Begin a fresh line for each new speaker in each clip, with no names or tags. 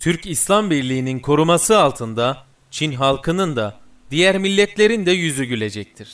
Türk İslam Birliği'nin koruması altında Çin halkının da diğer milletlerin de yüzü gülecektir.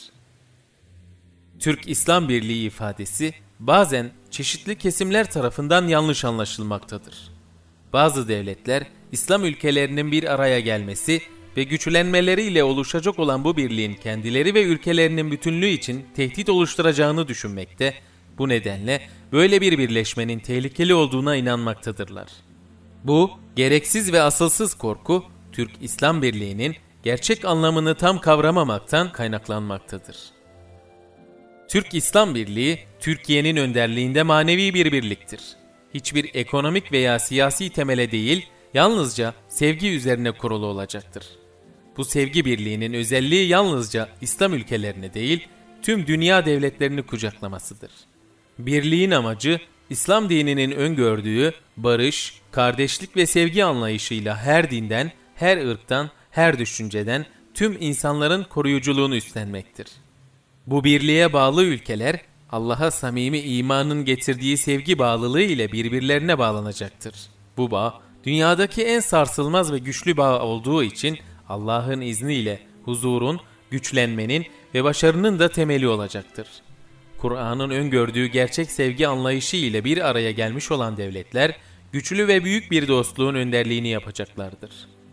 Türk İslam Birliği ifadesi bazen çeşitli kesimler tarafından yanlış anlaşılmaktadır. Bazı devletler İslam ülkelerinin bir araya gelmesi ve güçlenmeleriyle oluşacak olan bu birliğin kendileri ve ülkelerinin bütünlüğü için tehdit oluşturacağını düşünmekte, bu nedenle böyle bir birleşmenin tehlikeli olduğuna inanmaktadırlar. Bu gereksiz ve asılsız korku, Türk İslam Birliği'nin gerçek anlamını tam kavramamaktan kaynaklanmaktadır. Türk İslam Birliği, Türkiye'nin önderliğinde manevi bir birliktir. Hiçbir ekonomik veya siyasi temele değil, yalnızca sevgi üzerine kurulu olacaktır. Bu sevgi birliğinin özelliği yalnızca İslam ülkelerini değil, tüm dünya devletlerini kucaklamasıdır. Birliğin amacı, İslam dininin öngördüğü barış, kardeşlik ve sevgi anlayışıyla her dinden, her ırktan, her düşünceden tüm insanların koruyuculuğunu üstlenmektir. Bu birliğe bağlı ülkeler, Allah'a samimi imanın getirdiği sevgi bağlılığı ile birbirlerine bağlanacaktır. Bu bağ, dünyadaki en sarsılmaz ve güçlü bağ olduğu için Allah'ın izniyle huzurun, güçlenmenin ve başarının da temeli olacaktır. Kur'an'ın öngördüğü gerçek sevgi anlayışı ile bir araya gelmiş olan devletler, güçlü ve büyük bir dostluğun önderliğini yapacaklardır.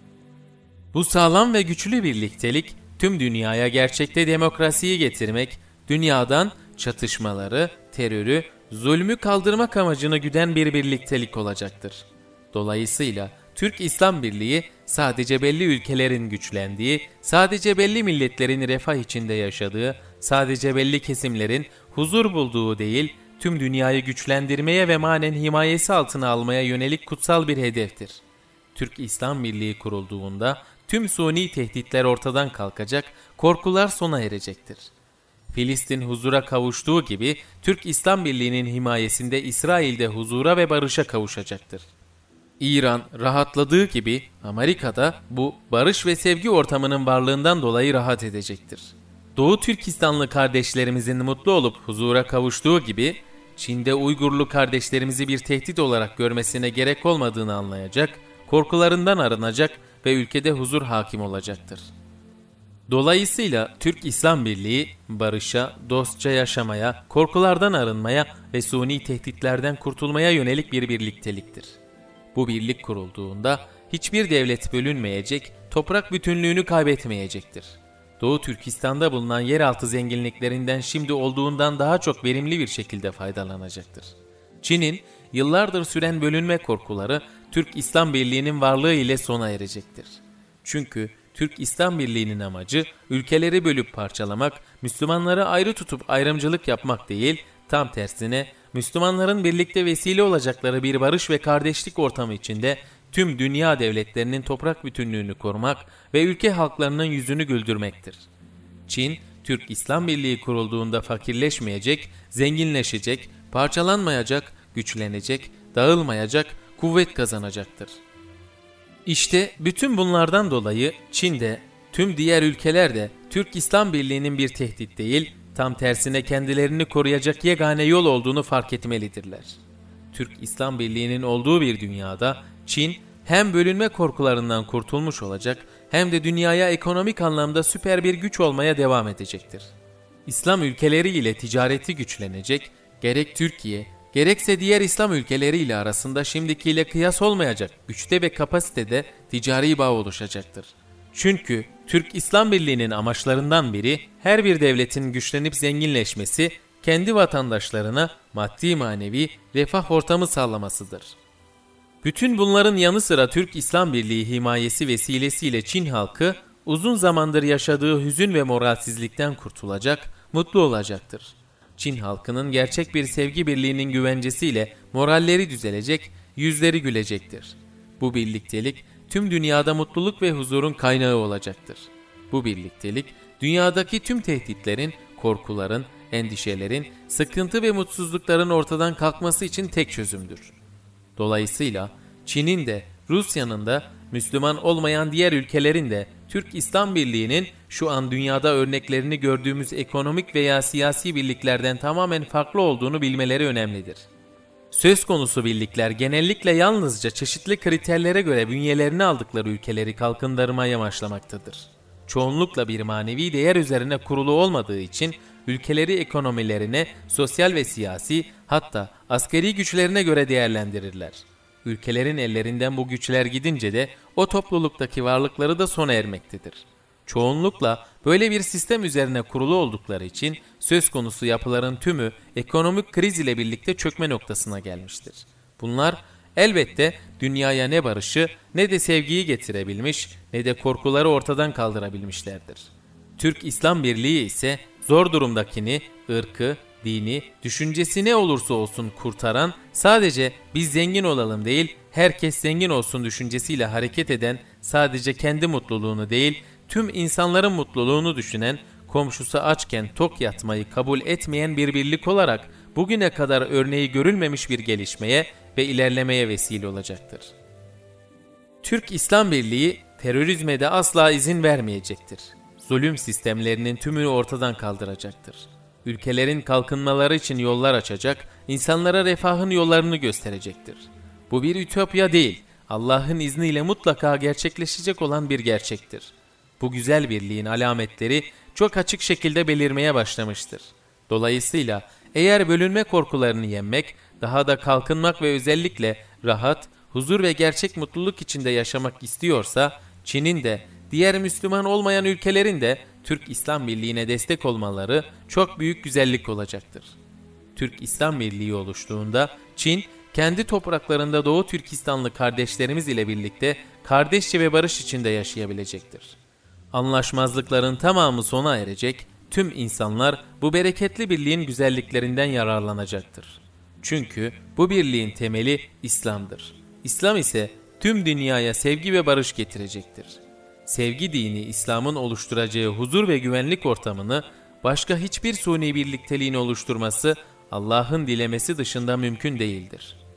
Bu sağlam ve güçlü birliktelik, tüm dünyaya gerçekte demokrasiyi getirmek, dünyadan çatışmaları, terörü, zulmü kaldırmak amacını güden bir birliktelik olacaktır. Dolayısıyla Türk İslam Birliği sadece belli ülkelerin güçlendiği, sadece belli milletlerin refah içinde yaşadığı, sadece belli kesimlerin huzur bulduğu değil, tüm dünyayı güçlendirmeye ve manen himayesi altına almaya yönelik kutsal bir hedeftir. Türk İslam Birliği kurulduğunda tüm suni tehditler ortadan kalkacak, korkular sona erecektir. Filistin huzura kavuştuğu gibi Türk İslam Birliği'nin himayesinde İsrail'de huzura ve barışa kavuşacaktır. İran rahatladığı gibi Amerika'da bu barış ve sevgi ortamının varlığından dolayı rahat edecektir. Doğu Türkistanlı kardeşlerimizin mutlu olup huzura kavuştuğu gibi Çin'de Uygurlu kardeşlerimizi bir tehdit olarak görmesine gerek olmadığını anlayacak, korkularından arınacak ve ülkede huzur hakim olacaktır. Dolayısıyla Türk İslam Birliği barışa, dostça yaşamaya, korkulardan arınmaya ve suni tehditlerden kurtulmaya yönelik bir birlikteliktir. Bu birlik kurulduğunda hiçbir devlet bölünmeyecek, toprak bütünlüğünü kaybetmeyecektir. Doğu Türkistan'da bulunan yeraltı zenginliklerinden şimdi olduğundan daha çok verimli bir şekilde faydalanacaktır. Çin'in yıllardır süren bölünme korkuları Türk İslam Birliği'nin varlığı ile sona erecektir. Çünkü Türk İslam Birliği'nin amacı ülkeleri bölüp parçalamak, Müslümanları ayrı tutup ayrımcılık yapmak değil, tam tersine Müslümanların birlikte vesile olacakları bir barış ve kardeşlik ortamı içinde tüm dünya devletlerinin toprak bütünlüğünü korumak ve ülke halklarının yüzünü güldürmektir. Çin, Türk İslam Birliği kurulduğunda fakirleşmeyecek, zenginleşecek, parçalanmayacak, güçlenecek, dağılmayacak, kuvvet kazanacaktır. İşte bütün bunlardan dolayı Çin'de, tüm diğer ülkelerde Türk İslam Birliği'nin bir tehdit değil, tam tersine kendilerini koruyacak yegane yol olduğunu fark etmelidirler. Türk İslam Birliği'nin olduğu bir dünyada Çin hem bölünme korkularından kurtulmuş olacak hem de dünyaya ekonomik anlamda süper bir güç olmaya devam edecektir. İslam ülkeleri ile ticareti güçlenecek, gerek Türkiye, gerekse diğer İslam ülkeleriyle arasında şimdikiyle kıyas olmayacak güçte ve kapasitede ticari bağ oluşacaktır. Çünkü Türk İslam Birliği'nin amaçlarından biri her bir devletin güçlenip zenginleşmesi, kendi vatandaşlarına maddi manevi refah ortamı sağlamasıdır. Bütün bunların yanı sıra Türk İslam Birliği himayesi vesilesiyle Çin halkı uzun zamandır yaşadığı hüzün ve moralsizlikten kurtulacak, mutlu olacaktır. Çin halkının gerçek bir sevgi birliğinin güvencesiyle moralleri düzelecek, yüzleri gülecektir. Bu birliktelik tüm dünyada mutluluk ve huzurun kaynağı olacaktır. Bu birliktelik dünyadaki tüm tehditlerin, korkuların, endişelerin, sıkıntı ve mutsuzlukların ortadan kalkması için tek çözümdür. Dolayısıyla Çin'in de, Rusya'nın da, Müslüman olmayan diğer ülkelerin de Türk İslam Birliği'nin şu an dünyada örneklerini gördüğümüz ekonomik veya siyasi birliklerden tamamen farklı olduğunu bilmeleri önemlidir. Söz konusu birlikler genellikle yalnızca çeşitli kriterlere göre bünyelerini aldıkları ülkeleri kalkındırmaya amaçlamaktadır. Çoğunlukla bir manevi değer üzerine kurulu olmadığı için ülkeleri ekonomilerine, sosyal ve siyasi, hatta askeri güçlerine göre değerlendirirler. Ülkelerin ellerinden bu güçler gidince de o topluluktaki varlıkları da sona ermektedir. Çoğunlukla böyle bir sistem üzerine kurulu oldukları için söz konusu yapıların tümü ekonomik kriz ile birlikte çökme noktasına gelmiştir. Bunlar elbette dünyaya ne barışı ne de sevgiyi getirebilmiş ne de korkuları ortadan kaldırabilmişlerdir. Türk İslam Birliği ise zor durumdakini, ırkı, dini, düşüncesi ne olursa olsun kurtaran, sadece biz zengin olalım değil, herkes zengin olsun düşüncesiyle hareket eden, sadece kendi mutluluğunu değil, tüm insanların mutluluğunu düşünen, komşusu açken tok yatmayı kabul etmeyen bir birlik olarak bugüne kadar örneği görülmemiş bir gelişmeye ve ilerlemeye vesile olacaktır. Türk İslam Birliği terörizme de asla izin vermeyecektir. Zulüm sistemlerinin tümünü ortadan kaldıracaktır. Ülkelerin kalkınmaları için yollar açacak, insanlara refahın yollarını gösterecektir. Bu bir ütopya değil, Allah'ın izniyle mutlaka gerçekleşecek olan bir gerçektir. Bu güzel birliğin alametleri çok açık şekilde belirmeye başlamıştır. Dolayısıyla eğer bölünme korkularını yenmek, daha da kalkınmak ve özellikle rahat, huzur ve gerçek mutluluk içinde yaşamak istiyorsa, Çin'in de diğer Müslüman olmayan ülkelerin de Türk İslam Birliği'ne destek olmaları çok büyük güzellik olacaktır. Türk İslam Birliği oluştuğunda Çin, kendi topraklarında Doğu Türkistanlı kardeşlerimiz ile birlikte kardeşçe ve barış içinde yaşayabilecektir. Anlaşmazlıkların tamamı sona erecek, tüm insanlar bu bereketli birliğin güzelliklerinden yararlanacaktır. Çünkü bu birliğin temeli İslam'dır. İslam ise tüm dünyaya sevgi ve barış getirecektir. Sevgi dini İslam'ın oluşturacağı huzur ve güvenlik ortamını başka hiçbir suni birlikteliğin oluşturması Allah'ın dilemesi dışında mümkün değildir.